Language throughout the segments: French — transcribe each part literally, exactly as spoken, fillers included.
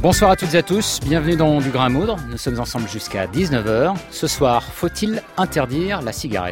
Bonsoir à toutes et à tous, bienvenue dans Du Grain à Moudre. Nous sommes ensemble jusqu'à dix-neuf heures. Ce soir, faut-il interdire la cigarette ?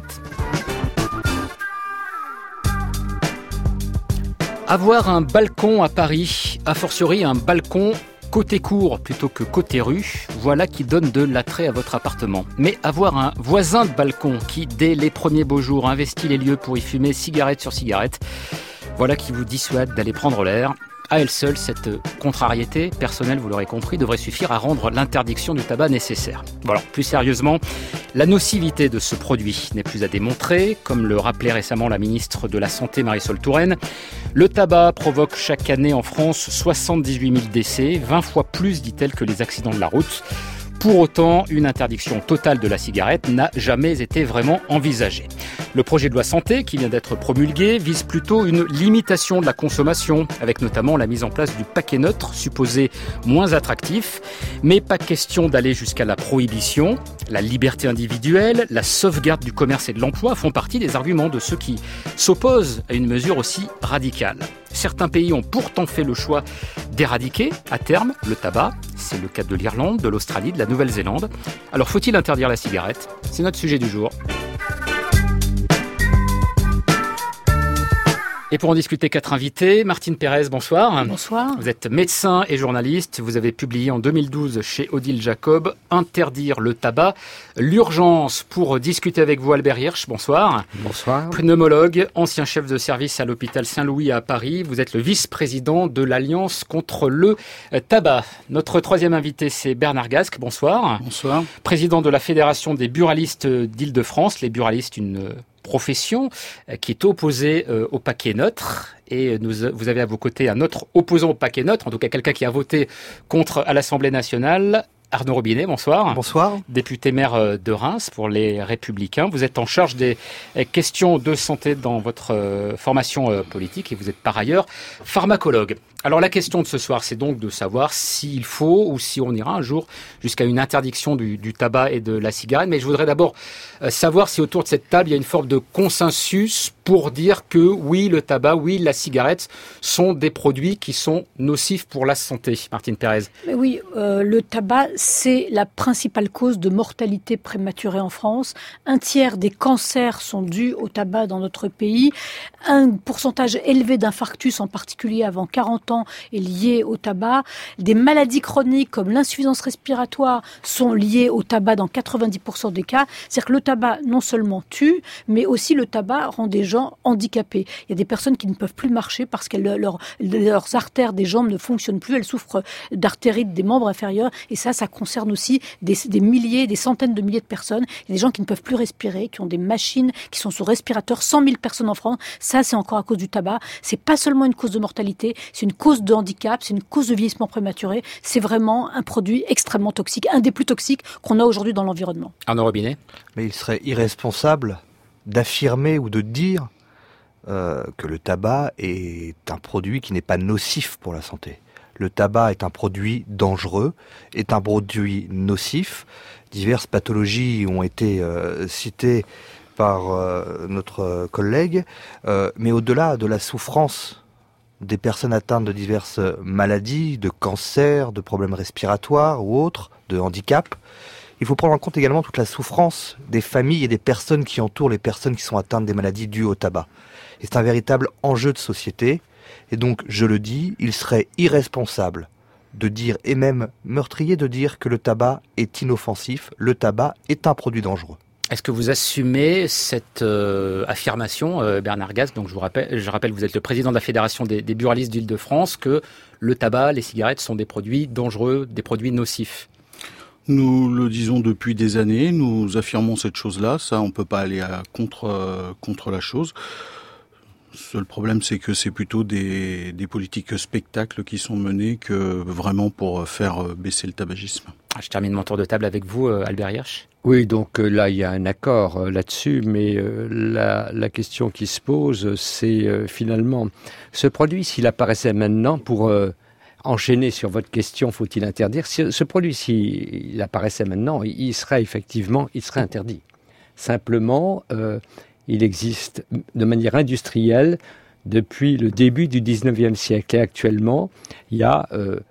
Avoir un balcon à Paris, a fortiori un balcon côté cour plutôt que côté rue, voilà qui donne de l'attrait à votre appartement. Mais avoir un voisin de balcon qui, dès les premiers beaux jours, investit les lieux pour y fumer cigarette sur cigarette, voilà qui vous dissuade d'aller prendre l'air. À elle seule, cette contrariété personnelle, vous l'aurez compris, devrait suffire à rendre l'interdiction du tabac nécessaire. Bon alors, plus sérieusement, la nocivité de ce produit n'est plus à démontrer. Comme le rappelait récemment la ministre de la Santé, Marisol Touraine, le tabac provoque chaque année en France soixante-dix-huit mille décès, vingt fois plus, dit-elle, que les accidents de la route. Pour autant, une interdiction totale de la cigarette n'a jamais été vraiment envisagée. Le projet de loi santé, qui vient d'être promulgué, vise plutôt une limitation de la consommation, avec notamment la mise en place du paquet neutre, supposé moins attractif. Mais pas question d'aller jusqu'à la prohibition. La liberté individuelle, la sauvegarde du commerce et de l'emploi font partie des arguments de ceux qui s'opposent à une mesure aussi radicale. Certains pays ont pourtant fait le choix d'éradiquer, à terme, le tabac. C'est le cas de l'Irlande, de l'Australie, de la Nouvelle-Zélande. Alors faut-il interdire la cigarette ? C'est notre sujet du jour. Et pour en discuter, quatre invités. Martine Pérez, bonsoir. Bonsoir. Vous êtes médecin et journaliste. Vous avez publié en deux mille douze chez Odile Jacob « Interdire le tabac ». L'urgence pour discuter avec vous, Albert Hirsch, bonsoir. Bonsoir. Pneumologue, ancien chef de service à l'hôpital Saint-Louis à Paris. Vous êtes le vice-président de l'Alliance contre le tabac. Notre troisième invité, c'est Bernard Gasque, bonsoir. Bonsoir. Président de la Fédération des buralistes d'Île-de-France. Les buralistes, une profession qui est opposée euh, au paquet neutre. Et nous, vous avez à vos côtés un autre opposant au paquet neutre, en tout cas quelqu'un qui a voté contre à l'Assemblée nationale. Arnaud Robinet, bonsoir. Bonsoir. Député maire de Reims pour les Républicains. Vous êtes en charge des questions de santé dans votre formation politique et vous êtes par ailleurs pharmacologue. Alors la question de ce soir, c'est donc de savoir s'il faut ou si on ira un jour jusqu'à une interdiction du, du tabac et de la cigarette. Mais je voudrais d'abord savoir si autour de cette table, il y a une forme de consensus pour dire que oui, le tabac, oui, la cigarette sont des produits qui sont nocifs pour la santé. Martine Pérez. Mais oui, euh, le tabac, c'est la principale cause de mortalité prématurée en France. Un tiers des cancers sont dus au tabac dans notre pays. Un pourcentage élevé d'infarctus, en particulier avant quarante ans, est lié au tabac. Des maladies chroniques comme l'insuffisance respiratoire sont liées au tabac dans quatre-vingt-dix pour cent des cas. C'est-à-dire que le tabac non seulement tue, mais aussi le tabac rend des gens handicapés. Il y a des personnes qui ne peuvent plus marcher parce que leur, leurs artères des jambes ne fonctionnent plus. Elles souffrent d'artérite des membres inférieurs. Et ça, ça concerne aussi des, des milliers, des centaines de milliers de personnes. Il y a des gens qui ne peuvent plus respirer, qui ont des machines, qui sont sous respirateur. cent mille personnes en France. Ça, c'est encore à cause du tabac. C'est pas seulement une cause de mortalité, c'est une cause de handicap, c'est une cause de vieillissement prématuré. C'est vraiment un produit extrêmement toxique, un des plus toxiques qu'on a aujourd'hui dans l'environnement. Arnaud Robinet. Mais il serait irresponsable d'affirmer ou de dire euh, que le tabac est un produit qui n'est pas nocif pour la santé. Le tabac est un produit dangereux, est un produit nocif. Diverses pathologies ont été euh, citées par euh, notre collègue, euh, mais au-delà de la souffrance des personnes atteintes de diverses maladies, de cancers, de problèmes respiratoires ou autres, de handicap, il faut prendre en compte également toute la souffrance des familles et des personnes qui entourent les personnes qui sont atteintes des maladies dues au tabac. Et c'est un véritable enjeu de société. Et donc, je le dis, il serait irresponsable de dire, et même meurtrier de dire que le tabac est inoffensif, le tabac est un produit dangereux. Est-ce que vous assumez cette euh, affirmation, euh, Bernard Gasque, donc je vous rappelle, je rappelle, vous êtes le président de la Fédération des, des buralistes d'Île-de-France, que le tabac, les cigarettes sont des produits dangereux, des produits nocifs? Nous le disons depuis des années, nous affirmons cette chose-là, ça on peut pas aller à contre, euh, contre la chose. Le seul problème, c'est que c'est plutôt des, des politiques spectacles qui sont menées que vraiment pour faire baisser le tabagisme. Je termine mon tour de table avec vous, Albert Hirsch. Oui, donc euh, là, il y a un accord euh, là-dessus, mais euh, la, la question qui se pose, c'est euh, finalement, ce produit, s'il apparaissait maintenant, pour euh, enchaîner sur votre question, faut-il interdire, si, ce produit, s'il apparaissait maintenant, il, il serait effectivement, il serait interdit. Simplement, euh, il existe de manière industrielle depuis le début du dix-neuvième siècle. Et actuellement, il y a euh,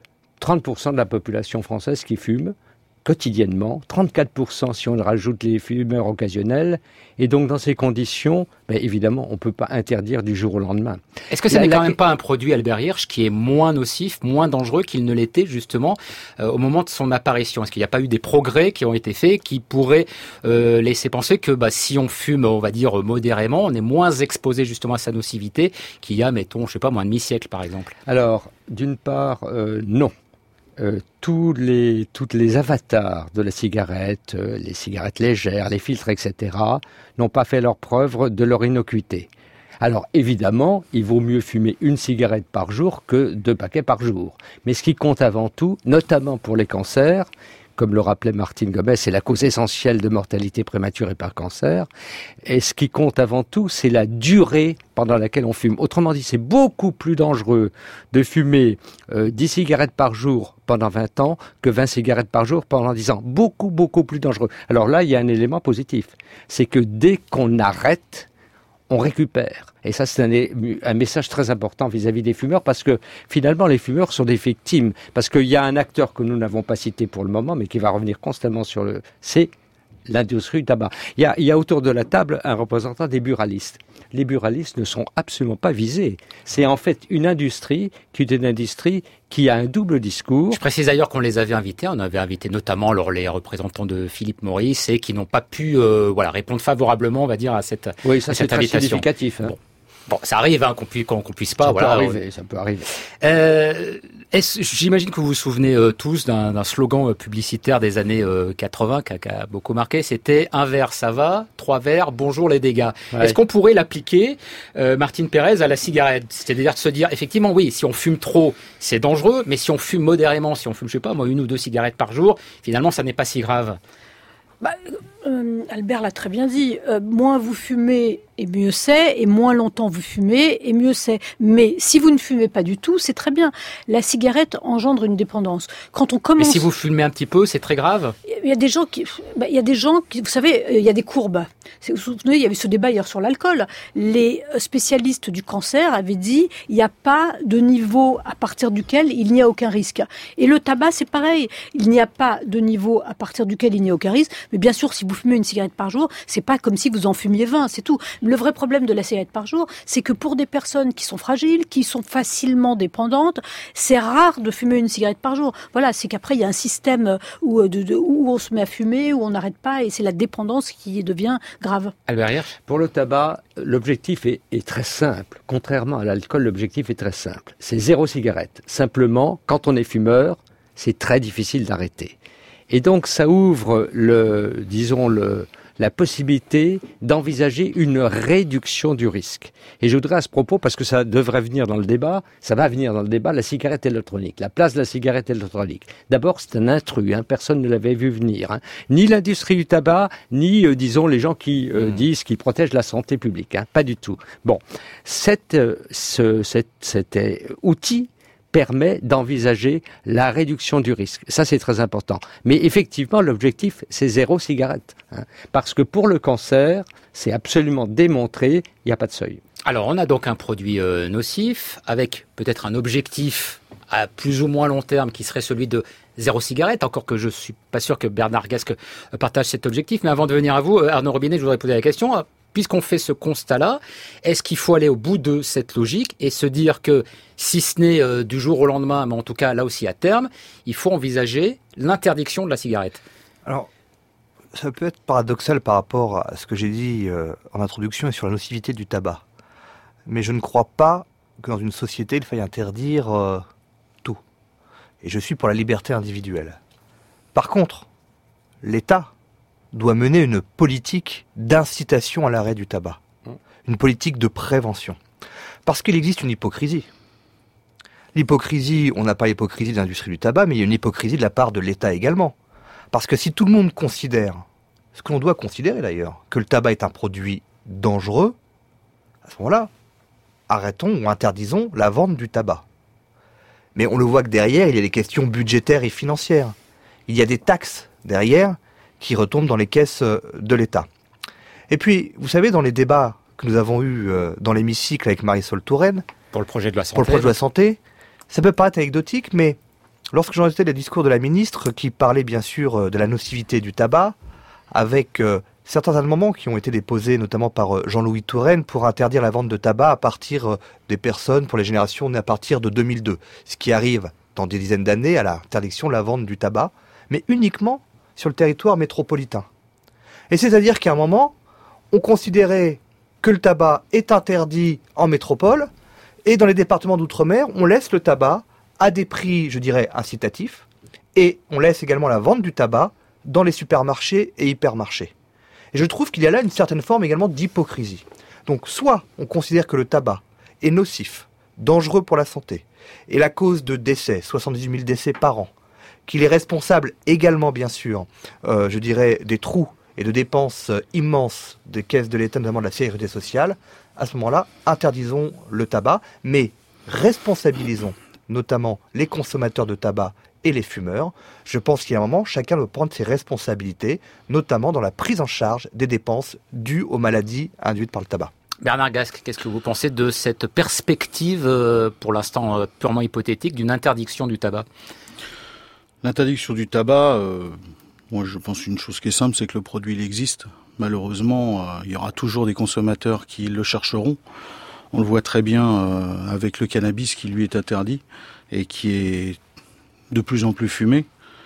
trente pour cent de la population française qui fume quotidiennement, trente-quatre pour cent si on rajoute les fumeurs occasionnels. Et donc, dans ces conditions, ben, évidemment, on ne peut pas interdire du jour au lendemain. Est-ce que ce n'est la, quand la... même pas un produit, Albert Hirsch, qui est moins nocif, moins dangereux qu'il ne l'était justement euh, au moment de son apparition? Est-ce qu'il n'y a pas eu des progrès qui ont été faits qui pourraient euh, laisser penser que bah, si on fume, on va dire, modérément, on est moins exposé justement à sa nocivité qu'il y a, mettons, je sais pas, moins de demi-siècle, par exemple? Alors, d'une part, euh, non. Euh, tous les, toutes les avatars de la cigarette, euh, les cigarettes légères, les filtres, et cetera, n'ont pas fait leur preuve de leur innocuité. Alors évidemment, il vaut mieux fumer une cigarette par jour que deux paquets par jour. Mais ce qui compte avant tout, notamment pour les cancers, comme le rappelait Martine Gomez, c'est la cause essentielle de mortalité prématurée par cancer. Et ce qui compte avant tout, c'est la durée pendant laquelle on fume. Autrement dit, c'est beaucoup plus dangereux de fumer euh, dix cigarettes par jour pendant vingt ans que vingt cigarettes par jour pendant dix ans. Beaucoup, beaucoup plus dangereux. Alors là, il y a un élément positif. C'est que dès qu'on arrête, on récupère. Et ça, c'est un, un message très important vis-à-vis des fumeurs, parce que finalement, les fumeurs sont des victimes. Parce qu'il y a un acteur que nous n'avons pas cité pour le moment, mais qui va revenir constamment sur le... C'est l'industrie du tabac. Il y a, il y a autour de la table un représentant des buralistes. Les buralistes ne sont absolument pas visés. C'est en fait une industrie qui est une industrie qui a un double discours. Je précise d'ailleurs qu'on les avait invités. On avait invité notamment alors, les représentants de Philip Morris et qui n'ont pas pu euh, voilà, répondre favorablement, on va dire, à cette, oui, ça, à cette c'est invitation. Très significatif. Hein. Bon. Bon, ça arrive hein, qu'on puisse qu'on, qu'on puisse pas. Ça voilà, peut arriver, ça peut arriver. Euh, est-ce, j'imagine que vous vous souvenez euh, tous d'un, d'un slogan euh, publicitaire des années euh, quatre-vingts qui a, qui a beaucoup marqué. C'était un verre, ça va. Trois verres, bonjour les dégâts. Ouais. Est-ce qu'on pourrait l'appliquer, euh, Martine Pérez, à la cigarette? C'est-à-dire de se dire, effectivement, oui, si on fume trop, c'est dangereux, mais si on fume modérément, si on fume, je sais pas, moi, une ou deux cigarettes par jour, finalement, ça n'est pas si grave. Bah, euh, Albert l'a très bien dit. Euh, moins vous fumez, et mieux c'est, et moins longtemps vous fumez, et mieux c'est. Mais si vous ne fumez pas du tout, c'est très bien. La cigarette engendre une dépendance. Quand on commence... Mais si vous fumez un petit peu, c'est très grave. Il y a des gens qui, bah, il y a des gens qui, vous savez, il y a des courbes. Vous vous souvenez, il y avait ce débat hier sur l'alcool. Les spécialistes du cancer avaient dit, il n'y a pas de niveau à partir duquel il n'y a aucun risque. Et le tabac, c'est pareil. Il n'y a pas de niveau à partir duquel il n'y a aucun risque. Mais bien sûr, si vous fumez une cigarette par jour, c'est pas comme si vous en fumiez vingt, c'est tout. Le vrai problème de la cigarette par jour, c'est que pour des personnes qui sont fragiles, qui sont facilement dépendantes, c'est rare de fumer une cigarette par jour. Voilà, c'est qu'après, il y a un système où, de, de, où on se met à fumer, où on n'arrête pas, et c'est la dépendance qui devient grave. Albert Hirsch ? Pour le tabac, l'objectif est, est très simple. Contrairement à l'alcool, l'objectif est très simple. C'est zéro cigarette. Simplement, quand on est fumeur, c'est très difficile d'arrêter. Et donc, ça ouvre le, disons, le, la possibilité d'envisager une réduction du risque. Et je voudrais à ce propos, parce que ça devrait venir dans le débat, ça va venir dans le débat, la cigarette électronique, la place de la cigarette électronique. D'abord, c'est un intrus, hein, personne ne l'avait vu venir. Hein. Ni l'industrie du tabac, ni, euh, disons, les gens qui euh, mmh. disent qu'ils protègent la santé publique. Hein. Pas du tout. Bon, cette, euh, ce, cet, cet euh, outil permet d'envisager la réduction du risque. Ça, c'est très important. Mais effectivement, l'objectif, c'est zéro cigarette. Hein, parce que pour le cancer, c'est absolument démontré, il n'y a pas de seuil. Alors, on a donc un produit euh, nocif, avec peut-être un objectif à plus ou moins long terme qui serait celui de zéro cigarette, encore que je ne suis pas sûr que Bernard Gasque partage cet objectif. Mais avant de venir à vous, Arnaud Robinet, je voudrais poser la question. Puisqu'on fait ce constat-là, est-ce qu'il faut aller au bout de cette logique et se dire que, si ce n'est euh, du jour au lendemain, mais en tout cas là aussi à terme, il faut envisager l'interdiction de la cigarette? Alors, ça peut être paradoxal par rapport à ce que j'ai dit euh, en introduction et sur la nocivité du tabac. Mais je ne crois pas que dans une société, il faille interdire euh, tout. Et je suis pour la liberté individuelle. Par contre, l'État doit mener une politique d'incitation à l'arrêt du tabac. Une politique de prévention. Parce qu'il existe une hypocrisie. L'hypocrisie, on n'a pas l'hypocrisie de l'industrie du tabac, mais il y a une hypocrisie de la part de l'État également. Parce que si tout le monde considère, ce que l'on doit considérer d'ailleurs, que le tabac est un produit dangereux, à ce moment-là, arrêtons ou interdisons la vente du tabac. Mais on le voit que derrière, il y a des questions budgétaires et financières. Il y a des taxes derrière qui retombent dans les caisses de l'État. Et puis, vous savez, dans les débats que nous avons eus dans l'hémicycle avec Marisol Touraine, pour le projet de loi santé, pour le projet de loi santé, ça peut paraître anecdotique, mais lorsque j'entendais les discours de la ministre qui parlait bien sûr de la nocivité du tabac, avec euh, certains amendements qui ont été déposés notamment par euh, Jean-Louis Touraine pour interdire la vente de tabac à partir euh, des personnes pour les générations nées à partir de deux mille deux, ce qui arrive dans des dizaines d'années à l'interdiction de la vente du tabac, mais uniquement sur le territoire métropolitain. Et c'est-à-dire qu'à un moment, on considérait que le tabac est interdit en métropole, et dans les départements d'outre-mer, on laisse le tabac à des prix, je dirais, incitatifs, et on laisse également la vente du tabac dans les supermarchés et hypermarchés. Et je trouve qu'il y a là une certaine forme également d'hypocrisie. Donc soit on considère que le tabac est nocif, dangereux pour la santé, et la cause de décès, soixante-dix-huit mille décès par an, qu'il est responsable également, bien sûr, euh, je dirais, des trous et de dépenses immenses des caisses de l'État, notamment de la sécurité sociale, à ce moment-là, interdisons le tabac, mais responsabilisons notamment les consommateurs de tabac et les fumeurs. Je pense qu'il y a un moment, chacun doit prendre ses responsabilités, notamment dans la prise en charge des dépenses dues aux maladies induites par le tabac. Bernard Gasque, qu'est-ce que vous pensez de cette perspective, euh, pour l'instant euh, purement hypothétique, d'une interdiction du tabac ? L'interdiction du tabac, euh, moi je pense une chose qui est simple, c'est que le produit il existe. Malheureusement, euh, il y aura toujours des consommateurs qui le chercheront. On le voit très bien euh, avec le cannabis qui lui est interdit et qui est de plus en plus fumé.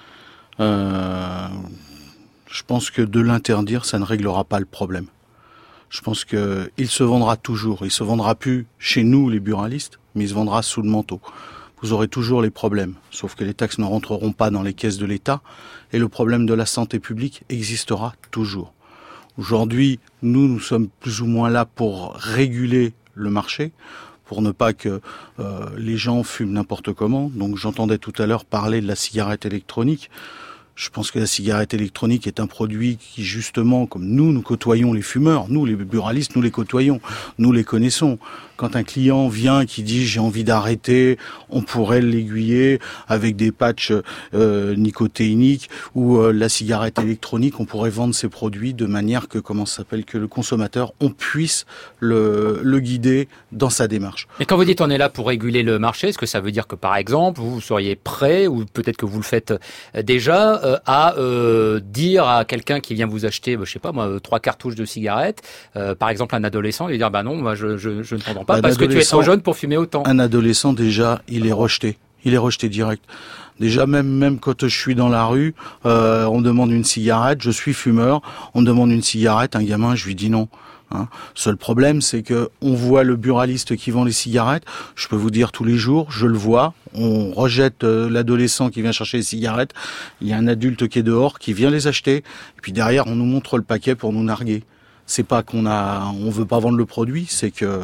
Euh, je pense que de l'interdire, ça ne réglera pas le problème. Je pense que il se vendra toujours. Il se vendra plus chez nous, les buralistes, mais il se vendra sous le manteau. Vous aurez toujours les problèmes, sauf que les taxes ne rentreront pas dans les caisses de l'État et le problème de la santé publique existera toujours. Aujourd'hui, nous, nous sommes plus ou moins là pour réguler le marché, pour ne pas que euh, les gens fument n'importe comment. Donc j'entendais tout à l'heure parler de la cigarette électronique. Je pense que la cigarette électronique est un produit qui, justement, comme nous, nous côtoyons les fumeurs, nous, les buralistes, nous les côtoyons, nous les connaissons. Quand un client vient qui dit « j'ai envie d'arrêter », on pourrait l'aiguiller avec des patchs euh, nicotéiniques ou euh, la cigarette électronique, on pourrait vendre ces produits de manière que, comment ça s'appelle, que le consommateur, on puisse le, le guider dans sa démarche. Et quand vous dites on est là pour réguler le marché, est-ce que ça veut dire que, par exemple, vous seriez prêt, ou peut-être que vous le faites déjà, à euh, dire à quelqu'un qui vient vous acheter, je sais pas moi, trois cartouches de cigarettes, euh, par exemple un adolescent, lui dire bah non, moi je, je, je ne prends pas parce que tu es trop jeune pour fumer autant. Un adolescent déjà, il est rejeté, il est rejeté direct. Déjà même même quand je suis dans la rue, euh, on me demande une cigarette, je suis fumeur, on me demande une cigarette, un gamin, je lui dis non. Hein. Seul problème, c'est que on voit le buraliste qui vend les cigarettes. Je peux vous dire tous les jours, je le vois. On rejette euh, l'adolescent qui vient chercher les cigarettes. Il y a un adulte qui est dehors, qui vient les acheter. Et puis derrière, on nous montre le paquet pour nous narguer. C'est pas qu'on a, on veut pas vendre le produit, c'est que.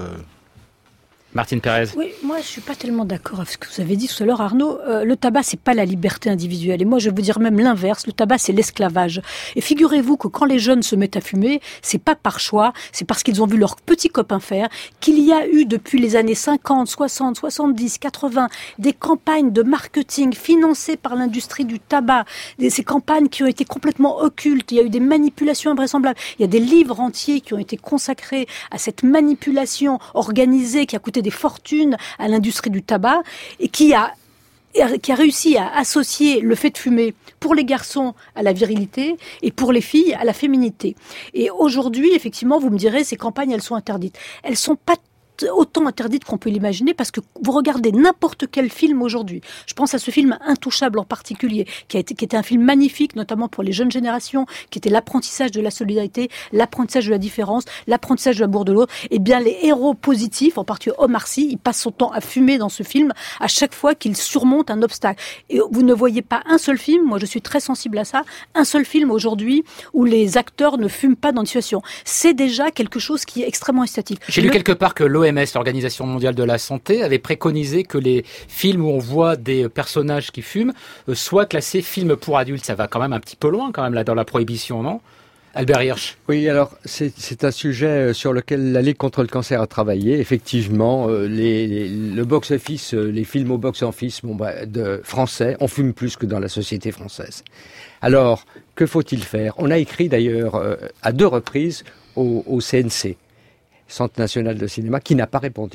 Martine Pérez. Oui, moi je suis pas tellement d'accord avec ce que vous avez dit tout à l'heure, Arnaud. Euh, le tabac, c'est pas la liberté individuelle. Et moi, je vais vous dire même l'inverse. Le tabac, c'est l'esclavage. Et figurez-vous que quand les jeunes se mettent à fumer, c'est pas par choix, c'est parce qu'ils ont vu leurs petits copains faire, qu'il y a eu depuis les années cinquante, soixante, soixante-dix, quatre-vingts, des campagnes de marketing financées par l'industrie du tabac. Des, ces campagnes qui ont été complètement occultes. Il y a eu des manipulations invraisemblables. Il y a des livres entiers qui ont été consacrés à cette manipulation organisée qui a coûté des fortunes à l'industrie du tabac et qui a qui a réussi à associer le fait de fumer pour les garçons à la virilité et pour les filles à la féminité. Et aujourd'hui, effectivement, vous me direz, ces campagnes, elles sont interdites. Elles sont pas autant interdite qu'on peut l'imaginer, parce que vous regardez n'importe quel film aujourd'hui. Je pense à ce film Intouchable en particulier, qui a été, qui était un film magnifique, notamment pour les jeunes générations, qui était l'apprentissage de la solidarité, l'apprentissage de la différence, l'apprentissage de l'amour de l'autre. Et bien, les héros positifs, en particulier Omar Sy, il passe son temps à fumer dans ce film à chaque fois qu'il surmonte un obstacle. Et vous ne voyez pas un seul film, moi je suis très sensible à ça, un seul film aujourd'hui où les acteurs ne fument pas dans une situation. C'est déjà quelque chose qui est extrêmement esthétique. J'ai Le... lu quelque part que l'O M S, l'Organisation mondiale de la santé, avait préconisé que les films où on voit des personnages qui fument euh, soient classés films pour adultes. Ça va quand même un petit peu loin, quand même, là, dans la prohibition, non ? Albert Hirsch. Oui, alors c'est, c'est un sujet sur lequel la Ligue contre le cancer a travaillé. Effectivement, euh, les, les, le box-office, euh, les films au box-office bon, bah, de français, on fume plus que dans la société française. Alors, que faut-il faire ? On a écrit d'ailleurs euh, à deux reprises au, au C N C, Centre national de cinéma, qui n'a pas répondu.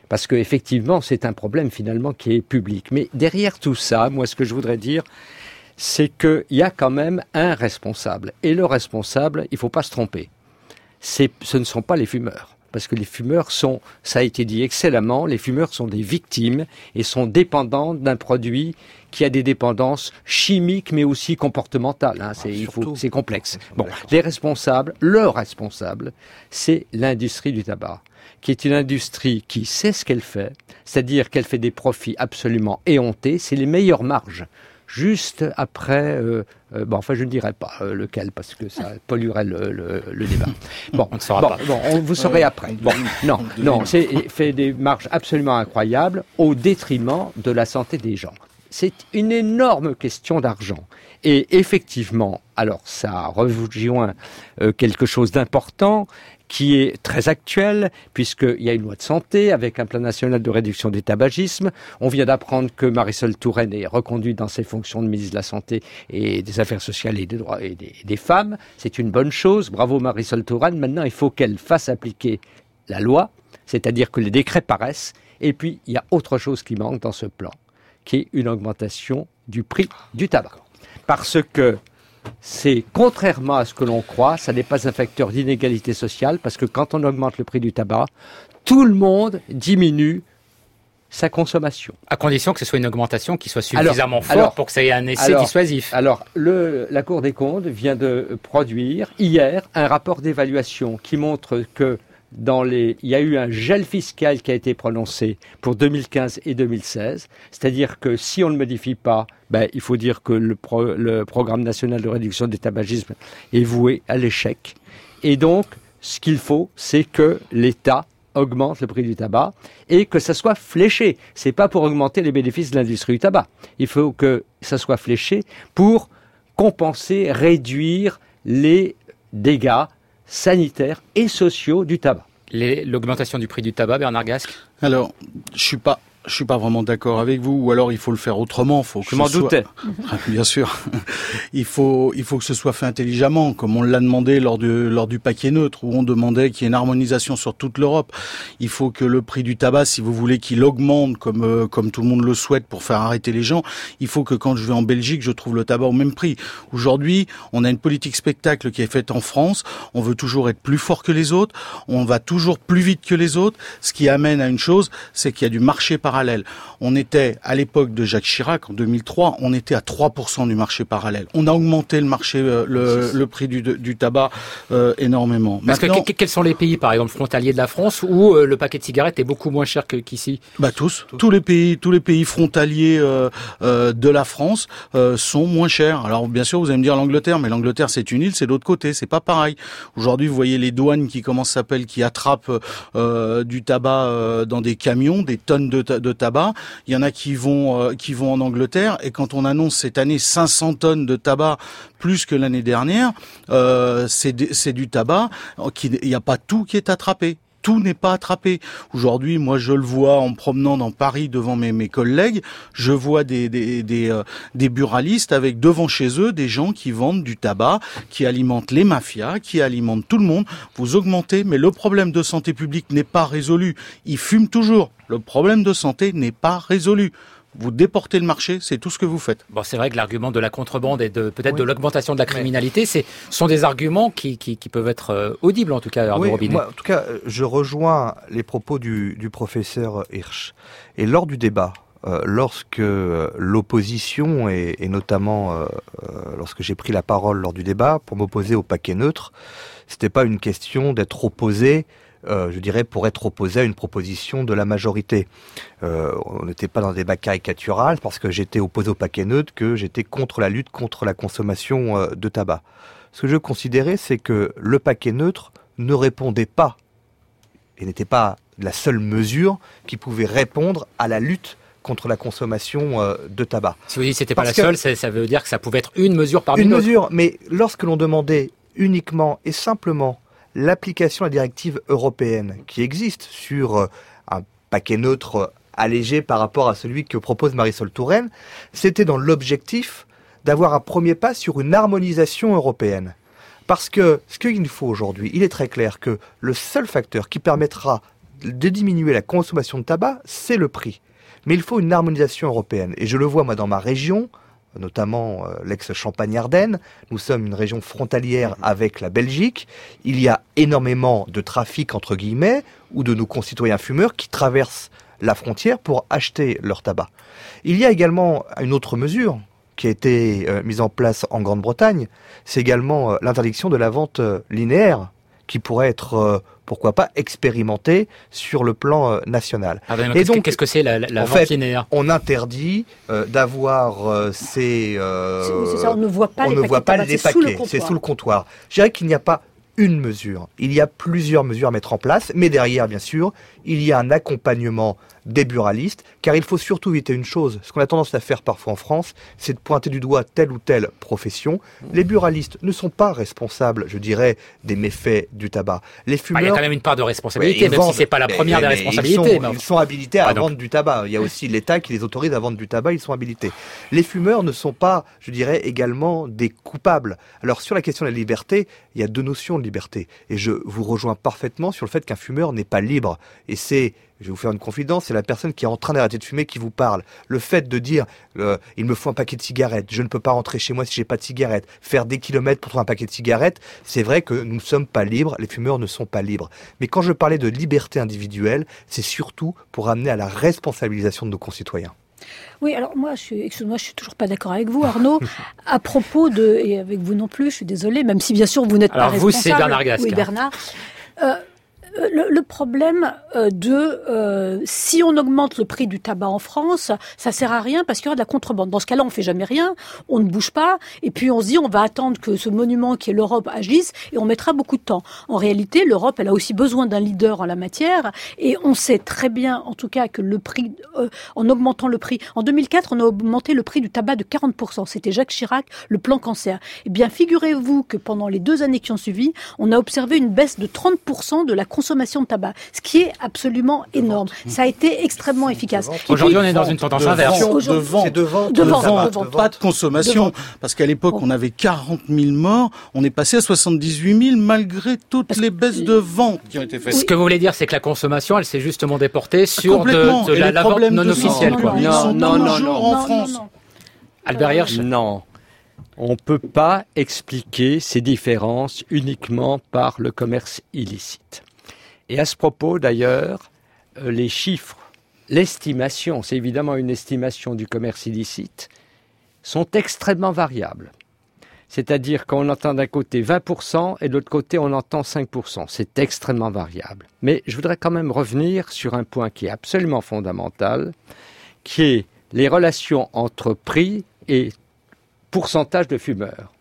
Parce que effectivement, c'est un problème finalement qui est public. Mais derrière tout ça, moi, ce que je voudrais dire, c'est qu'il y a quand même un responsable. Et le responsable, il ne faut pas se tromper. C'est, ce ne sont pas les fumeurs. Parce que les fumeurs sont, ça a été dit excellemment, les fumeurs sont des victimes et sont dépendants d'un produit qui a des dépendances chimiques mais aussi comportementales. Hein. C'est, ah, il faut, c'est complexe. Bon, les responsables, le responsable, c'est l'industrie du tabac, qui est une industrie qui sait ce qu'elle fait, c'est-à-dire qu'elle fait des profits absolument éhontés, c'est les meilleures marges. Juste après, euh, euh, bon, enfin, je ne dirai pas euh, lequel parce que ça polluerait le, le, le débat. Bon, on ne saura bon, pas. Bon, on, vous saurez après. Bon, non, non, c'est fait des marges absolument incroyables au détriment de la santé des gens. C'est une énorme question d'argent. Et effectivement, alors ça rejoint euh, quelque chose d'important qui est très actuel, puisqu'il y a une loi de santé avec un plan national de réduction du tabagisme. On vient d'apprendre que Marisol Touraine est reconduite dans ses fonctions de ministre de la Santé et des Affaires sociales et des droits et des, des femmes. C'est une bonne chose. Bravo Marisol Touraine. Maintenant, il faut qu'elle fasse appliquer la loi, c'est-à-dire que les décrets paraissent. Et puis, il y a autre chose qui manque dans ce plan, qui est une augmentation du prix du tabac. Parce que c'est, contrairement à ce que l'on croit, ça n'est pas un facteur d'inégalité sociale, parce que quand on augmente le prix du tabac, tout le monde diminue sa consommation. À condition que ce soit une augmentation qui soit suffisamment alors, forte alors, pour que ça ait un effet alors, dissuasif. Alors, le, la Cour des comptes vient de produire hier un rapport d'évaluation qui montre que dans les, il y a eu un gel fiscal qui a été prononcé pour deux mille quinze et deux mille seize. C'est-à-dire que si on ne modifie pas, ben, il faut dire que le, pro, le programme national de réduction du tabagisme est voué à l'échec. Et donc, ce qu'il faut, c'est que l'État augmente le prix du tabac et que ça soit fléché. C'est pas pour augmenter les bénéfices de l'industrie du tabac. Il faut que ça soit fléché pour compenser, réduire les dégâts sanitaires et sociaux du tabac. Les, l'augmentation du prix du tabac, Bernard Gasque ? Alors, je suis pas, je suis pas vraiment d'accord avec vous, ou alors il faut le faire autrement. Faut que je m'en soit... doutais. Bien sûr. Il faut, il faut que ce soit fait intelligemment, comme on l'a demandé lors du, lors du paquet neutre, où on demandait qu'il y ait une harmonisation sur toute l'Europe. Il faut que le prix du tabac, si vous voulez qu'il augmente, comme, euh, comme tout le monde le souhaite pour faire arrêter les gens, il faut que quand je vais en Belgique, je trouve le tabac au même prix. Aujourd'hui, on a une politique spectacle qui est faite en France. On veut toujours être plus fort que les autres. On va toujours plus vite que les autres. Ce qui amène à une chose, c'est qu'il y a du marché parallèle. On était, à l'époque de Jacques Chirac, en deux mille trois, on était à trois pour cent du marché parallèle. On a augmenté le marché, euh, le, le prix du, du tabac euh, énormément. Parce Maintenant, que quels sont les pays, par exemple, frontaliers de la France, où euh, le paquet de cigarettes est beaucoup moins cher que, qu'ici ? Bah tous, tous, tous les pays, tous les pays frontaliers euh, euh, de la France euh, sont moins chers. Alors bien sûr, vous allez me dire l'Angleterre, mais l'Angleterre c'est une île, c'est de l'autre côté, c'est pas pareil. Aujourd'hui, vous voyez les douanes qui comment ça s'appelle, qui attrapent euh, du tabac euh, dans des camions, des tonnes de, ta- de tabac. Il y en a qui vont euh, qui vont en Angleterre, et quand on annonce cette année cinq cents tonnes de tabac plus que l'année dernière, euh, c'est, c'est du tabac. Il n'y a pas tout qui est attrapé. Tout n'est pas attrapé. Aujourd'hui, moi, je le vois en promenant dans Paris devant mes, mes collègues. Je vois des, des, des, euh, des buralistes avec devant chez eux des gens qui vendent du tabac, qui alimentent les mafias, qui alimentent tout le monde. Vous augmentez, mais le problème de santé publique n'est pas résolu. Ils fument toujours. Le problème de santé n'est pas résolu. Vous déportez le marché, c'est tout ce que vous faites. Bon, c'est vrai que l'argument de la contrebande et de peut-être oui. de l'augmentation de la criminalité, c'est sont des arguments qui, qui, qui peuvent être euh, audibles en tout cas. Arnaud oui, Robinet. Moi, en tout cas, je rejoins les propos du, du professeur Hirsch. Et lors du débat, euh, lorsque l'opposition et, et notamment euh, lorsque j'ai pris la parole lors du débat pour m'opposer au paquet neutre, c'était pas une question d'être opposé. Euh, je dirais pour être opposé à une proposition de la majorité. Euh, on n'était pas dans un débat caricatural parce que j'étais opposé au paquet neutre, que j'étais contre la lutte contre la consommation euh, de tabac. Ce que je considérais, c'est que le paquet neutre ne répondait pas et n'était pas la seule mesure qui pouvait répondre à la lutte contre la consommation euh, de tabac. Si vous dites que c'était pas la seule, ça, ça veut dire que ça pouvait être une mesure parmi d'autres. Une mesure, mais lorsque l'on demandait uniquement et simplement l'application de la directive européenne qui existe sur un paquet neutre allégé par rapport à celui que propose Marisol Touraine, c'était dans l'objectif d'avoir un premier pas sur une harmonisation européenne. Parce que ce qu'il nous faut aujourd'hui, il est très clair que le seul facteur qui permettra de diminuer la consommation de tabac, c'est le prix. Mais il faut une harmonisation européenne. Et je le vois, moi, dans ma région, notamment euh, l'ex-Champagne-Ardenne. Nous sommes une région frontalière avec la Belgique. Il y a énormément de trafic, entre guillemets, ou de nos concitoyens fumeurs qui traversent la frontière pour acheter leur tabac. Il y a également une autre mesure qui a été euh, mise en place en Grande-Bretagne. C'est également euh, l'interdiction de la vente euh, linéaire qui pourrait être, euh, pourquoi pas, expérimentée sur le plan euh, national. Ah ben, Et qu'est-ce, donc, que, qu'est-ce que c'est la, la en vente fait, linéaire ? On interdit euh, d'avoir euh, ces... Euh, c'est, c'est ça, on ne voit pas on les ne paquets. voit pas tabac, les c'est sous le paquets, comptoir. c'est sous le comptoir. Je dirais qu'il n'y a pas une mesure, il y a plusieurs mesures à mettre en place, mais derrière, bien sûr, il y a un accompagnement des buralistes, car il faut surtout éviter une chose, ce qu'on a tendance à faire parfois en France, c'est de pointer du doigt telle ou telle profession. Les buralistes ne sont pas responsables, je dirais, des méfaits du tabac. Les fumeurs... Ah, il y a quand même une part de responsabilité, ouais, même vendent, si c'est pas la première mais, des mais responsabilités. Ils sont, mais... ils sont habilités à ah, donc... vendre du tabac. Il y a aussi l'État qui les autorise à vendre du tabac, ils sont habilités. Les fumeurs ne sont pas, je dirais, également des coupables. Alors sur la question de la liberté, il y a deux notions de liberté. Et je vous rejoins parfaitement sur le fait qu'un fumeur n'est pas libre. Et c'est... Je vais vous faire une confidence, c'est la personne qui est en train d'arrêter de fumer qui vous parle. Le fait de dire euh, il me faut un paquet de cigarettes, je ne peux pas rentrer chez moi si j'ai pas de cigarettes, faire des kilomètres pour trouver un paquet de cigarettes, c'est vrai que nous ne sommes pas libres, les fumeurs ne sont pas libres. Mais quand je parlais de liberté individuelle, c'est surtout pour amener à la responsabilisation de nos concitoyens. Oui, alors moi, je suis, excuse-moi, je suis toujours pas d'accord avec vous, Arnaud. À propos de, et avec vous non plus, je suis désolée, même si bien sûr vous n'êtes alors pas vous, responsable. c'est Bernard Gasque. Oui, Bernard. Euh, Le, le problème euh, de euh, si on augmente le prix du tabac en France, ça sert à rien parce qu'il y aura de la contrebande. Dans ce cas-là, on fait jamais rien, on ne bouge pas, et puis on se dit on va attendre que ce monument qui est l'Europe agisse, et on mettra beaucoup de temps. En réalité, l'Europe, elle a aussi besoin d'un leader en la matière, et on sait très bien, en tout cas, que le prix, euh, en augmentant le prix, en deux mille quatre, on a augmenté le prix du tabac de quarante pour cent. C'était Jacques Chirac, le plan cancer. Eh bien, figurez-vous que pendant les deux années qui ont suivi, on a observé une baisse de trente pour cent de la consommation de tabac, ce qui est absolument énorme. Ça a été extrêmement efficace. Aujourd'hui, on est dans une tendance inverse. De vente, C'est de vente, de de vente, tabac, de vente. de pas vente. de consommation. De vente. Parce qu'à l'époque, Bon. on avait quarante mille morts, on est passé à soixante-dix-huit mille malgré toutes Parce les baisses de vente qui ont été faites. Ce que vous voulez dire, c'est que la consommation, elle s'est justement déportée sur Complètement. de, de Et la, les la vente problèmes non de officielle. santé Quoi. publique Non, sont non, non, toujours non. en Non, France. non, non. Albert Hirsch. Non. On ne peut pas expliquer ces différences uniquement par le commerce illicite. Et à ce propos, d'ailleurs, euh, les chiffres, l'estimation, c'est évidemment une estimation du commerce illicite, sont extrêmement variables. C'est-à-dire qu'on entend d'un côté vingt pour cent et de l'autre côté on entend cinq pour cent. C'est extrêmement variable. Mais je voudrais quand même revenir sur un point qui est absolument fondamental, qui est les relations entre prix et pourcentage de fumeurs.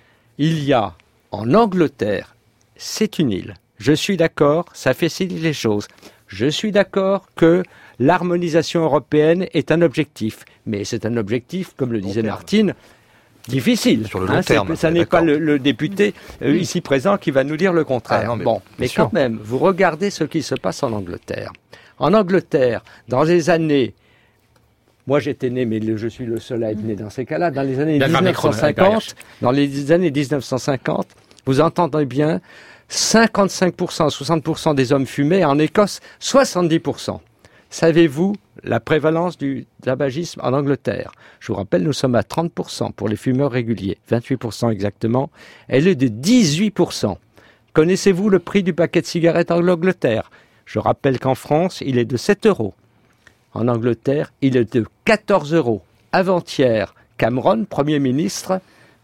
Il y a en Angleterre, c'est une île. Je suis d'accord, ça facilite les choses. Je suis d'accord que l'harmonisation européenne est un objectif. Mais c'est un objectif, comme le disait Martine, difficile. Sur le long Hein, terme, ça on est n'est pas d'accord. le, le député euh, ici présent qui va nous dire le contraire. Ah non, mais bon, mais sûr. quand même, vous regardez ce qui se passe en Angleterre. En Angleterre, dans les années... Moi, j'étais né, mais le- je suis le seul à être né dans ces cas-là. Dans les années Bernard dix-neuf cent cinquante, dans les années dix-neuf cent cinquante, vous entendez bien, cinquante-cinq pour cent, soixante pour cent des hommes fumaient. En Écosse, soixante-dix pour cent. Savez-vous la prévalence du tabagisme en Angleterre? Je vous rappelle, nous sommes à trente pour cent pour les fumeurs réguliers, vingt-huit pour cent exactement. Elle est de dix-huit pour cent. Connaissez-vous le prix du paquet de cigarettes en Angleterre? Je rappelle qu'en France, il est de sept euros. En Angleterre, il est de quatorze euros. Avant-hier, Cameron, Premier ministre,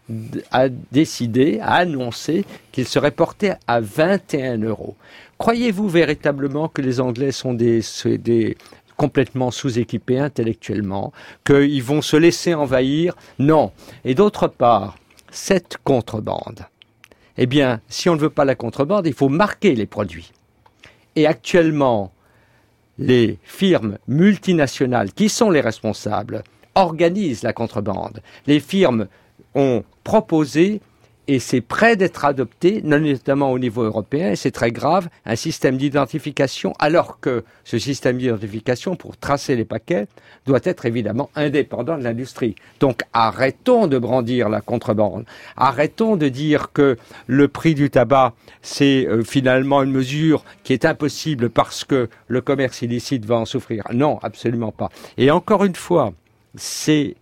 a décidé, a annoncé qu'il serait porté à vingt et un euros. Croyez-vous véritablement que les Anglais sont des, des complètement sous-équipés intellectuellement, qu'ils vont se laisser envahir? Non. Et d'autre part, cette contrebande. Eh bien, si on ne veut pas la contrebande, il faut marquer les produits. Et actuellement, les firmes multinationales qui sont les responsables organisent la contrebande. Les firmes ont proposé et c'est prêt d'être adopté, notamment au niveau européen, et c'est très grave, un système d'identification, alors que ce système d'identification, pour tracer les paquets, doit être évidemment indépendant de l'industrie. Donc arrêtons de brandir la contrebande, arrêtons de dire que le prix du tabac, c'est euh, finalement une mesure qui est impossible parce que le commerce illicite va en souffrir. Non, absolument pas. Et encore une fois, c'est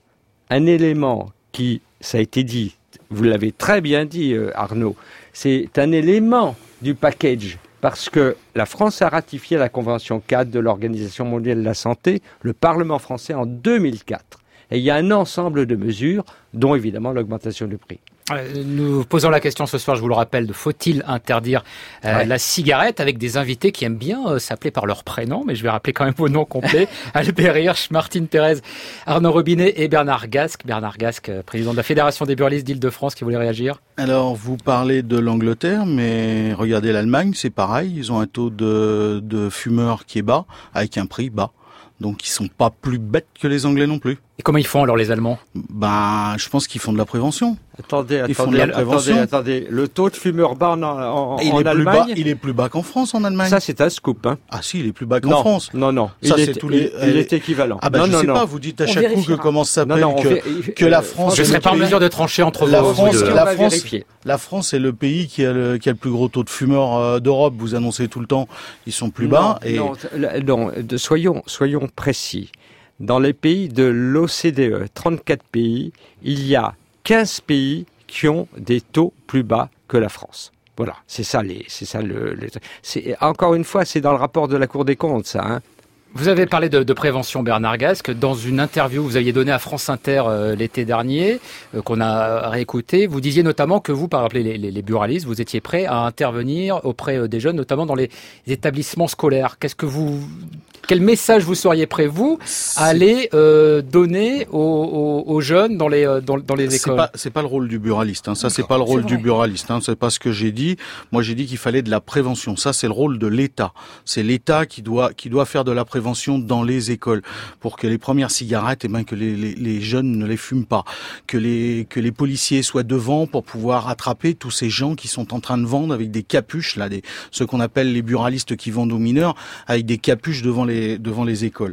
un élément qui, ça a été dit, vous l'avez très bien dit, euh, Arnaud, c'est un élément du package, parce que la France a ratifié la Convention cadre de l'Organisation mondiale de la santé, le Parlement français en deux mille quatre. Et il y a un ensemble de mesures, dont évidemment l'augmentation du prix. Nous posons la question ce soir, je vous le rappelle, de faut-il interdire euh, ouais. la cigarette, avec des invités qui aiment bien euh, s'appeler par leur prénom, mais je vais rappeler quand même vos noms complets. Albert Hirsch, Martine Thérèse, Arnaud Robinet et Bernard Gasque. Bernard Gasque, président de la Fédération des buralistes d'Île-de-France, qui voulait réagir. Alors, vous parlez de l'Angleterre, mais regardez l'Allemagne, c'est pareil. Ils ont un taux de, de fumeurs qui est bas, avec un prix bas. Donc, ils sont pas plus bêtes que les Anglais non plus. Et comment ils font alors, les Allemands? Ben, je pense qu'ils font de la prévention. Attendez, ils attendez, attendez, attendez. Le taux de fumeurs bas en, en, il en est Allemagne, plus bas, il est plus bas qu'en France, en Allemagne. Ça, c'est un scoop, hein. Ah si, il est plus bas qu'en non, France. Non, non. Ça, il c'est est, tous les. Il, il est équivalent. Ah ben, non, je non, sais non. pas. Vous dites à on chaque vérifiera. coup que comment ça s'appelle non, non, que, fait, que la France. Je ne serais pas en mesure de trancher entre la vous. France, deux. la France, la France est le pays qui a le, qui a le plus gros taux de fumeurs euh, d'Europe. Vous annoncez tout le temps, ils sont plus non, bas. Et... Non, non de, soyons, soyons précis. Dans les pays de l'O C D E, trente-quatre pays, il y a quinze pays qui ont des taux plus bas que la France. Voilà, c'est ça les, c'est ça le, le c'est, encore une fois, c'est dans le rapport de la Cour des comptes, ça, hein. Vous avez parlé de, de prévention, Bernard Gasque, dans une interview que vous aviez donnée à France Inter euh, l'été dernier, euh, qu'on a réécouté. Vous disiez notamment que vous, par exemple, les, les, les buralistes, vous étiez prêts à intervenir auprès euh, des jeunes, notamment dans les établissements scolaires. Qu'est-ce que vous, quel message vous seriez prêt, vous, à aller euh, donner aux, aux, aux jeunes dans les, dans, dans les écoles? C'est pas, c'est pas le rôle du buraliste. Hein. Ça, c'est pas le rôle du buraliste. Hein. C'est pas ce que j'ai dit. Moi, j'ai dit qu'il fallait de la prévention. Ça, c'est le rôle de l'État. C'est l'État qui doit, qui doit faire de la prévention dans les écoles pour que les premières cigarettes, eh ben, que les, les, les jeunes ne les fument pas, que les, que les policiers soient devant pour pouvoir attraper tous ces gens qui sont en train de vendre avec des capuches, là, des, ce qu'on appelle les buralistes qui vendent aux mineurs, avec des capuches devant les, devant les écoles.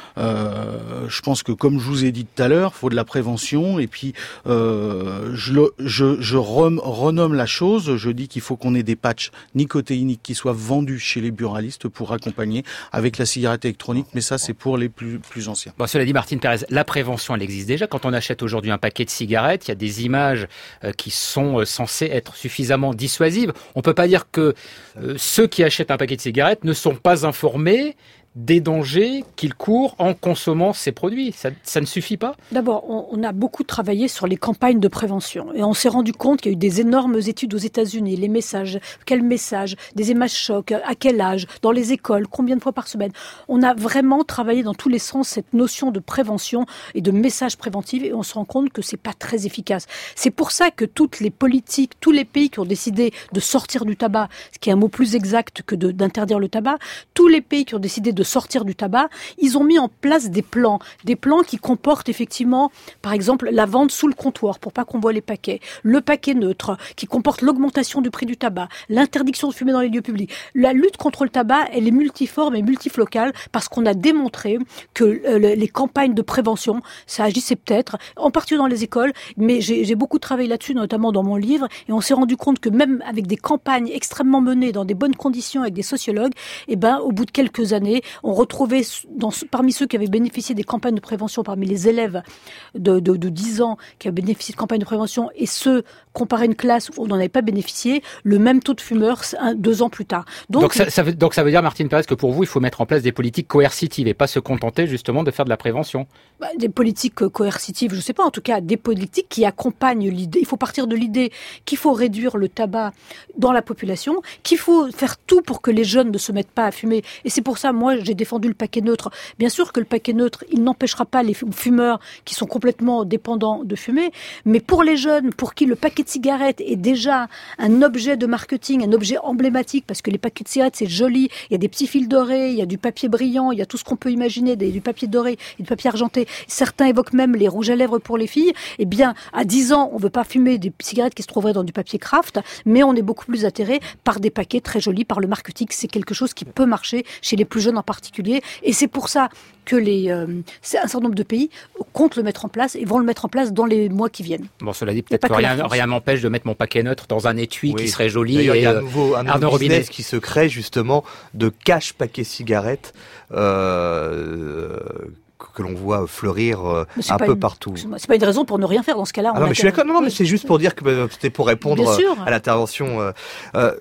Euh, je pense que, comme je vous ai dit tout à l'heure, il faut de la prévention. Et puis, euh, je, je, je rem, renomme la chose. Je dis qu'il faut qu'on ait des patchs nicotéiniques qui soient vendus chez les buralistes pour accompagner avec la cigarette électronique. Mais ça, c'est pour les plus, plus anciens. Bon, cela dit, Martine Thérèse, la prévention, elle existe déjà. Quand on achète aujourd'hui un paquet de cigarettes, il y a des images euh, qui sont euh, censées être suffisamment dissuasives. On peut pas dire que euh, ceux qui achètent un paquet de cigarettes ne sont pas informés des dangers qu'ils courent en consommant ces produits. Ça, ça ne suffit pas? D'abord, on, on a beaucoup travaillé sur les campagnes de prévention. Et on s'est rendu compte qu'il y a eu des énormes études aux États-Unis. Les messages, quels messages, des images chocs, à quel âge, dans les écoles, combien de fois par semaine. On a vraiment travaillé dans tous les sens cette notion de prévention et de message préventif, et on se rend compte que c'est pas très efficace. C'est pour ça que toutes les politiques, tous les pays qui ont décidé de sortir du tabac, ce qui est un mot plus exact que de, d'interdire le tabac, tous les pays qui ont décidé de sortir du tabac, ils ont mis en place des plans, des plans qui comportent effectivement, par exemple, la vente sous le comptoir pour pas qu'on voit les paquets, le paquet neutre qui comporte l'augmentation du prix du tabac, l'interdiction de fumer dans les lieux publics. La lutte contre le tabac, elle est multiforme et multiflocale parce qu'on a démontré que euh, les campagnes de prévention, ça agissait peut-être, en partie dans les écoles, mais j'ai, j'ai beaucoup travaillé là-dessus, notamment dans mon livre, et on s'est rendu compte que même avec des campagnes extrêmement menées dans des bonnes conditions avec des sociologues, eh ben, au bout de quelques années, on retrouvait dans, parmi ceux qui avaient bénéficié des campagnes de prévention, parmi les élèves de, de, de dix ans qui avaient bénéficié de campagnes de prévention, et ceux, comparé à une classe où on n'en avait pas bénéficié, le même taux de fumeurs un, deux ans plus tard. Donc, donc, ça, ça veut, donc ça veut dire, Martine Thérèse, que pour vous, il faut mettre en place des politiques coercitives et pas se contenter justement de faire de la prévention. Bah, des politiques coercitives, je ne sais pas, en tout cas des politiques qui accompagnent l'idée. Il faut partir de l'idée qu'il faut réduire le tabac dans la population, qu'il faut faire tout pour que les jeunes ne se mettent pas à fumer. Et c'est pour ça, moi, j'ai défendu le paquet neutre. Bien sûr que le paquet neutre, il n'empêchera pas les fumeurs qui sont complètement dépendants de fumer, mais pour les jeunes, pour qui le paquet de cigarettes est déjà un objet de marketing, un objet emblématique, parce que les paquets de cigarettes, c'est joli, il y a des petits fils dorés, il y a du papier brillant, il y a tout ce qu'on peut imaginer, des, du papier doré et du papier argenté. Certains évoquent même les rouges à lèvres pour les filles. Eh bien, à dix ans, on ne veut pas fumer des cigarettes qui se trouveraient dans du papier craft, mais on est beaucoup plus atterré par des paquets très jolis, par le marketing. C'est quelque chose qui peut marcher chez les plus jeunes en particulier. Et c'est pour ça que les, euh, un certain nombre de pays comptent le mettre en place et vont le mettre en place dans les mois qui viennent. Bon, cela dit, peut-être que rien, rien m'empêche de mettre mon paquet neutre dans un étui oui. qui serait joli. D'ailleurs, et il y a un nouveau, un nouveau business qui se crée justement de cache paquet cigarettes euh, que l'on voit fleurir euh, un peu une, partout. C'est pas une raison pour ne rien faire dans ce cas-là. Ah non, mais je suis d'accord. Non, non, mais c'est juste pour dire que bah, c'était pour répondre à l'intervention. Euh, euh,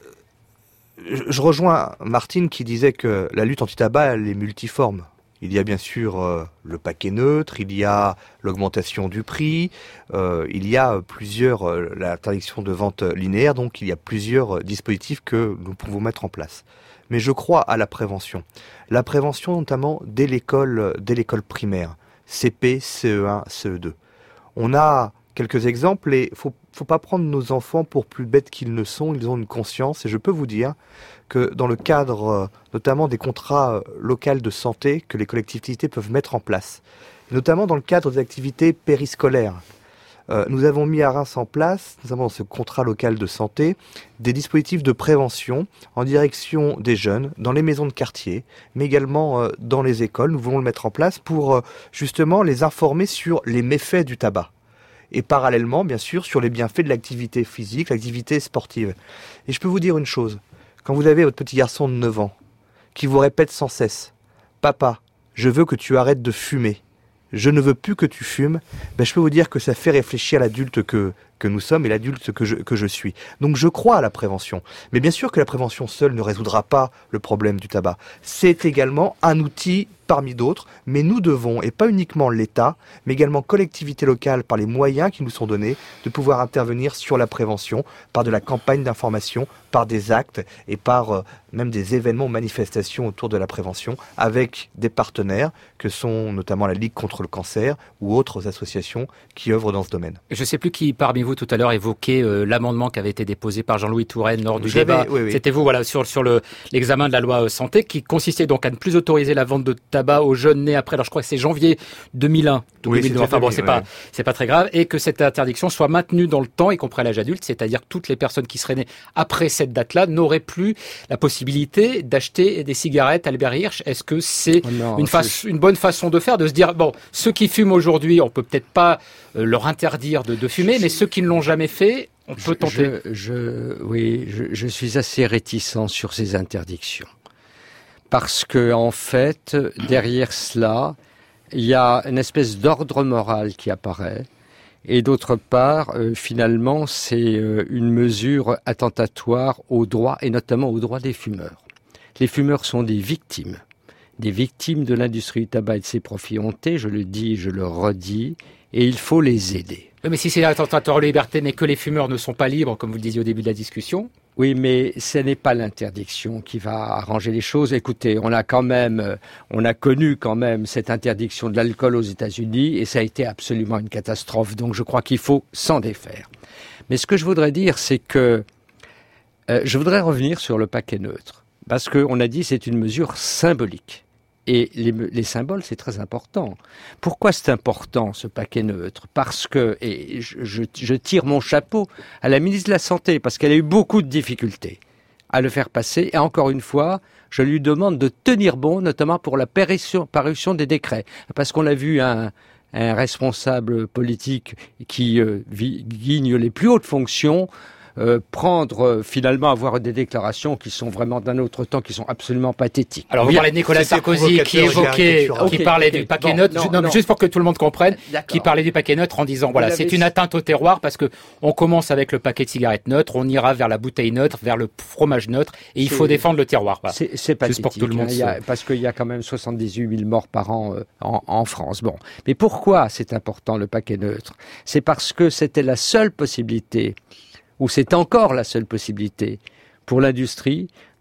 je rejoins Martine qui disait que la lutte anti-tabac, elle est multiforme. Il y a bien sûr euh, le paquet neutre, il y a l'augmentation du prix, euh, il y a plusieurs, euh, l'interdiction de vente linéaire, donc il y a plusieurs euh, dispositifs que nous pouvons mettre en place. Mais je crois à la prévention. La prévention notamment dès l'école, dès l'école primaire, C P, C E un, C E deux. On a quelques exemples et faut, faut pas prendre nos enfants pour plus bêtes qu'ils ne sont, ils ont une conscience et je peux vous dire que dans le cadre euh, notamment des contrats euh, locaux de santé que les collectivités peuvent mettre en place, et notamment dans le cadre des activités périscolaires, euh, nous avons mis à Reims en place, notamment dans ce contrat local de santé, des dispositifs de prévention en direction des jeunes, dans les maisons de quartier, mais également euh, dans les écoles. Nous voulons le mettre en place pour euh, justement les informer sur les méfaits du tabac. Et parallèlement, bien sûr, sur les bienfaits de l'activité physique, l'activité sportive. Et je peux vous dire une chose. Quand vous avez votre petit garçon de neuf ans qui vous répète sans cesse « Papa, je veux que tu arrêtes de fumer. Je ne veux plus que tu fumes. » Ben, je peux vous dire que ça fait réfléchir l'adulte que, que nous sommes et l'adulte que je, que je suis. Donc je crois à la prévention. Mais bien sûr que la prévention seule ne résoudra pas le problème du tabac. C'est également un outil parmi d'autres, mais nous devons, et pas uniquement l'État, mais également collectivités locales, par les moyens qui nous sont donnés, de pouvoir intervenir sur la prévention, par de la campagne d'information, par des actes et par euh, même des événements, manifestations autour de la prévention, avec des partenaires que sont notamment la Ligue contre le cancer ou autres associations qui œuvrent dans ce domaine. Je ne sais plus qui parmi vous tout à l'heure évoquait euh, l'amendement qui avait été déposé par Jean-Louis Touraine lors du J'avais, débat. Oui, oui. C'était vous, voilà, sur, sur le, l'examen de la loi santé, qui consistait donc à ne plus autoriser la vente de tabac aux jeunes nés après, alors je crois que c'est janvier deux mille un, oui, deux mille deux, enfin bon, c'est oui. pas, c'est pas très grave, et que cette interdiction soit maintenue dans le temps, y compris à l'âge adulte, c'est-à-dire que toutes les personnes qui seraient nées après cette date-là n'auraient plus la possibilité d'acheter des cigarettes Albert Hirsch. Est-ce que c'est, oh non, une, face, une bonne façon de faire, de se dire, bon, ceux qui fument aujourd'hui, on peut peut-être pas euh, leur interdire de, de fumer, mais ceux qui ne l'ont jamais fait, on peut tenter. Je, je, oui, je, je suis assez réticent sur ces interdictions. Parce que, en fait, derrière cela, il y a une espèce d'ordre moral qui apparaît. Et d'autre part, euh, finalement, c'est euh, une mesure attentatoire aux droits, et notamment aux droits des fumeurs. Les fumeurs sont des victimes. Des victimes de l'industrie du tabac et de ses profits hontés, je le dis, je le redis, et il faut les aider. Oui, mais si c'est attentatoire aux libertés, mais que les fumeurs ne sont pas libres, comme vous le disiez au début de la discussion. Oui, mais ce n'est pas l'interdiction qui va arranger les choses. Écoutez, on a quand même, on a connu quand même cette interdiction de l'alcool aux États-Unis et ça a été absolument une catastrophe. Donc je crois qu'il faut s'en défaire. Mais ce que je voudrais dire, c'est que euh, je voudrais revenir sur le paquet neutre. Parce qu'on a dit c'est une mesure symbolique. Et les, les symboles, c'est très important. Pourquoi c'est important, ce paquet neutre ? Parce que, et je, je, je tire mon chapeau à la ministre de la Santé, parce qu'elle a eu beaucoup de difficultés à le faire passer. Et encore une fois, je lui demande de tenir bon, notamment pour la parution, parution des décrets. Parce qu'on a vu un, un responsable politique qui euh, guigne les plus hautes fonctions, Euh, prendre, euh, finalement, avoir des déclarations qui sont vraiment d'un autre temps, qui sont absolument pathétiques. Alors, vous parlez de Nicolas Sarkozy qui évoquait, qui okay, parlait okay. du paquet bon, neutre, non, non, non. juste pour que tout le monde comprenne, D'accord. qui parlait du paquet neutre en disant, voilà, c'est une atteinte au terroir parce que on commence avec le paquet de cigarettes neutre, on ira vers la bouteille neutre, vers le fromage neutre, et il faut défendre le terroir. Voilà. C'est, c'est pathétique, juste pour que tout le monde hein, se... y a, parce qu'il y a quand même soixante-dix-huit mille morts par an euh, en, en France. Bon. Mais pourquoi c'est important, le paquet neutre ? C'est parce que c'était la seule possibilité ou c'est encore la seule possibilité pour l'industrie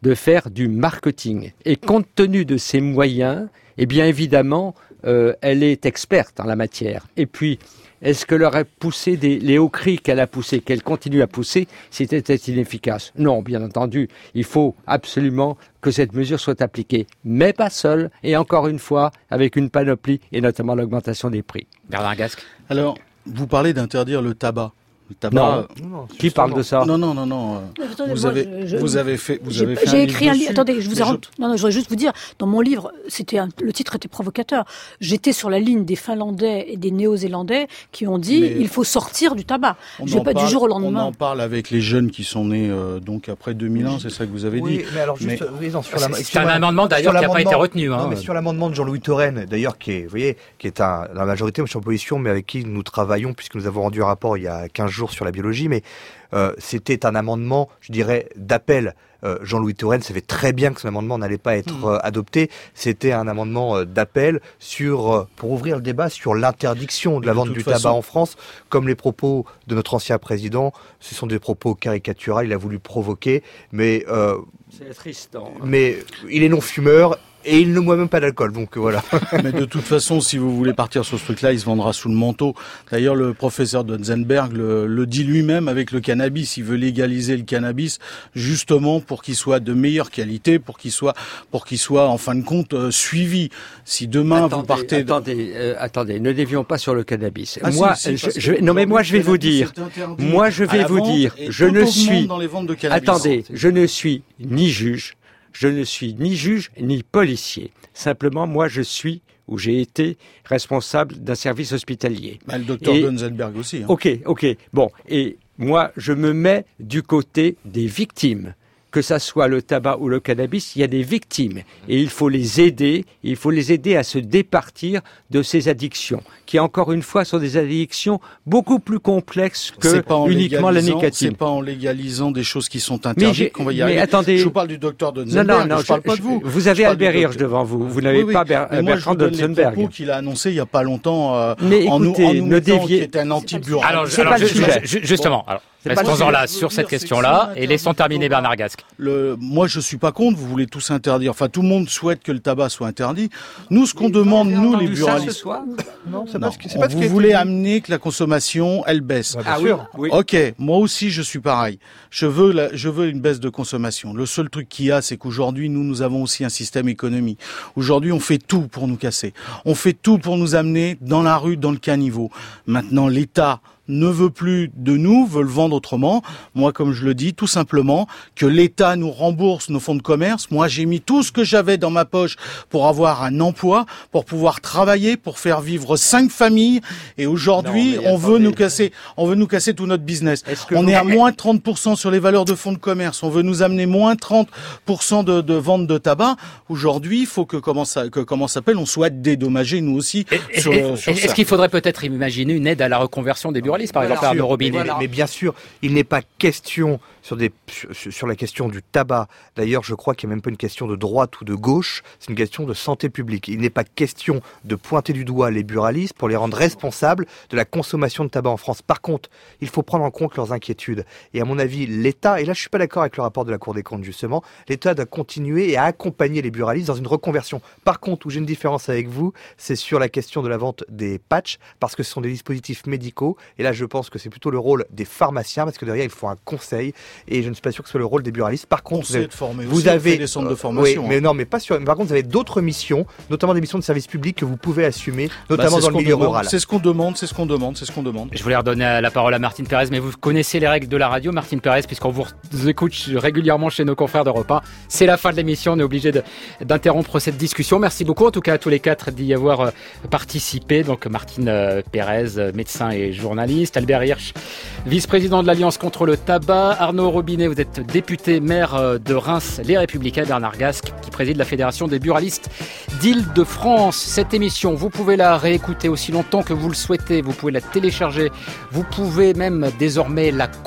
de faire du marketing. Et compte tenu de ses moyens, eh bien évidemment, euh, elle est experte en la matière. Et puis, est-ce qu'elle aurait poussé des, les hauts cris qu'elle a poussés, qu'elle continue à pousser, c'était inefficace? Non, bien entendu, il faut absolument que cette mesure soit appliquée, mais pas seule, et encore une fois, avec une panoplie, et notamment l'augmentation des prix. Bernard Gasque. Alors, vous parlez d'interdire le tabac. Le tabac. Non, non qui parle de ça? Non, non, non, non. Euh, Attendez, vous, moi, avez, je, je, vous avez fait, vous j'ai, avez fait j'ai un écrit un livre. Attendez, je vous ai je... Non, non, je voudrais juste vous dire, dans mon livre, c'était un, le titre était provocateur. J'étais sur la ligne des Finlandais et des Néo-Zélandais qui ont dit Mais il faut sortir du tabac. Je vais pas parle, du jour au lendemain. On en parle avec les jeunes qui sont nés euh, donc après deux mille un, c'est ça que vous avez oui, dit. Mais alors juste, mais... oui, non, sur la, c'est un amendement d'ailleurs qui n'a pas été retenu. Hein. Non, mais sur l'amendement de Jean-Louis Touraine, d'ailleurs, qui est, vous voyez, qui est un, la majorité, moi je suis en opposition, mais avec qui nous travaillons puisque nous avons rendu un rapport il y a quinze jours sur la biologie, mais Euh, c'était un amendement, je dirais, d'appel. Euh, Jean-Louis Touraine savait très bien que son amendement n'allait pas être euh, adopté. C'était un amendement euh, d'appel sur euh, pour ouvrir le débat sur l'interdiction de la de vente du façon... tabac en France. Comme les propos de notre ancien président, ce sont des propos caricaturaux. Il a voulu provoquer, mais euh, c'est triste. Hein. Mais il est non fumeur. Et il ne boit même pas d'alcool, donc voilà. Mais de toute façon, si vous voulez partir sur ce truc-là, il se vendra sous le manteau. D'ailleurs, le professeur Donzenberg le, le dit lui-même avec le cannabis. Il veut légaliser le cannabis justement pour qu'il soit de meilleure qualité, pour qu'il soit, pour qu'il soit en fin de compte euh, suivi. Si demain attendez, vous partez, attendez, euh, attendez, ne dévions pas sur le cannabis. Ah, moi, si, si, je, je, non mais moi je vais vous dire, moi je vais vous dire, je ne suis, dans les ventes de cannabis. Attendez, je ne suis ni juge. Je ne suis ni juge ni policier. Simplement, moi, je suis ou j'ai été responsable d'un service hospitalier. Bah, le docteur Donzenberg aussi. Hein. Ok, ok. Bon, et moi, je me mets du côté des victimes. Que ça soit le tabac ou le cannabis, il y a des victimes. Et il faut les aider, il faut les aider à se départir de ces addictions, qui encore une fois sont des addictions beaucoup plus complexes que uniquement la nicotine. C'est pas en légalisant des choses qui sont interdites qu'on va y mais arriver. attendez, je vous parle du docteur Donzenberg, non, non, non, je, je parle je, pas de vous. Vous avez Albert Hirsch devant vous, vous n'avez oui, oui. pas Ber- mais moi, Bertrand Donzenberg. Donzenberg. Les propos qu'il a annoncé il y a pas longtemps euh, mais en écoutez, nous, en nous ne disant déviez... qu'il était un anti-bureau. Alors, c'est alors pas je, le sujet. Je, justement, alors, restons-en là sur cette question-là et laissons terminer Bernard Gasque. Le, moi, je suis pas contre. Vous voulez tous interdire. Enfin, tout le monde souhaite que le tabac soit interdit. Nous, ce qu'on demande, nous, les buralistes, non, c'est non, pas ce que c'est pas ce vous qui voulez amener que la consommation, elle baisse. Ah oui, oui. Ok, moi aussi, je suis pareil. Je veux, la, je veux une baisse de consommation. Le seul truc qu'il y a, c'est qu'aujourd'hui, nous, nous avons aussi un système économique. Aujourd'hui, on fait tout pour nous casser. On fait tout pour nous amener dans la rue, dans le caniveau. Maintenant, l'État ne veut plus de nous, veut le vendre autrement. Moi, comme je le dis, tout simplement, que l'État nous rembourse nos fonds de commerce. Moi, j'ai mis tout ce que j'avais dans ma poche pour avoir un emploi, pour pouvoir travailler, pour faire vivre cinq familles. Et aujourd'hui, non, on attendez. veut nous casser, on veut nous casser tout notre business. On vous... est à moins trente pour cent sur les valeurs de fonds de commerce. On veut nous amener moins trente pour cent de, de vente de tabac. Aujourd'hui, il faut que, comment ça, que, comment ça s'appelle, on soit dédommagés, nous aussi, et, sur, et, sur Est-ce ça. qu'il faudrait peut-être imaginer une aide à la reconversion des buralistes, par exemple, Arnaud Robinet? Mais, mais bien sûr, il n'est pas question sur, des, sur, sur la question du tabac. D'ailleurs, je crois qu'il n'y a même pas une question de droite ou de gauche, c'est une question de santé publique. Il n'est pas question de pointer du doigt les buralistes pour les rendre responsables de la consommation de tabac en France. Par contre, il faut prendre en compte leurs inquiétudes. Et à mon avis, l'État, et là je suis pas d'accord avec le rapport de la Cour des comptes justement, l'État doit continuer et à accompagner les buralistes dans une reconversion. Par contre, où j'ai une différence avec vous, c'est sur la question de la vente des patchs, parce que ce sont des dispositifs médicaux. Et là, je pense que c'est plutôt le rôle des pharmaciens, parce que derrière, il faut un conseil. Et je ne suis pas sûr que ce soit le rôle des buralistes. Par contre, vous avez, de vous avez des centres de formation. Oui, mais hein. non, mais pas sur. Par contre, vous avez d'autres missions, notamment des missions de service public que vous pouvez assumer, notamment bah, dans le milieu demande, rural. C'est ce qu'on demande, c'est ce qu'on demande, c'est ce qu'on demande. Je voulais redonner la parole à Martine Pérez, mais vous connaissez les règles de la radio, Martine Pérez, puisqu'on vous écoute régulièrement chez nos confrères d'Europe un. C'est la fin de l'émission, on est obligé de, d'interrompre cette discussion. Merci beaucoup, en tout cas à tous les quatre d'y avoir participé. Donc Martine Pérez, médecin et journaliste, Albert Hirsch, vice-président de l'Alliance contre le tabac, Arnaud Robinet, vous êtes député maire de Reims, Les Républicains, Bernard Gasque, qui préside la Fédération des buralistes d'Île-de-France. Cette émission, vous pouvez la réécouter aussi longtemps que vous le souhaitez, vous pouvez la télécharger, vous pouvez même désormais la commenter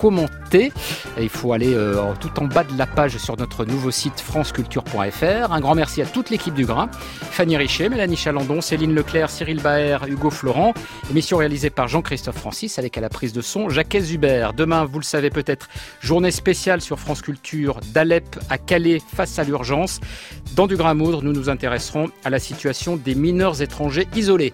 T. Et il faut aller euh, tout en bas de la page sur notre nouveau site franceculture point f r. Un grand merci à toute l'équipe du Grain. Fanny Richet, Mélanie Chalandon, Céline Leclerc, Cyril Baer, Hugo Florent. Émission réalisée par Jean-Christophe Francis avec à la prise de son Jacques Hubert. Demain, vous le savez peut-être, journée spéciale sur France Culture d'Alep à Calais face à l'urgence. Dans Du Grain à moudre, nous nous intéresserons à la situation des mineurs étrangers isolés.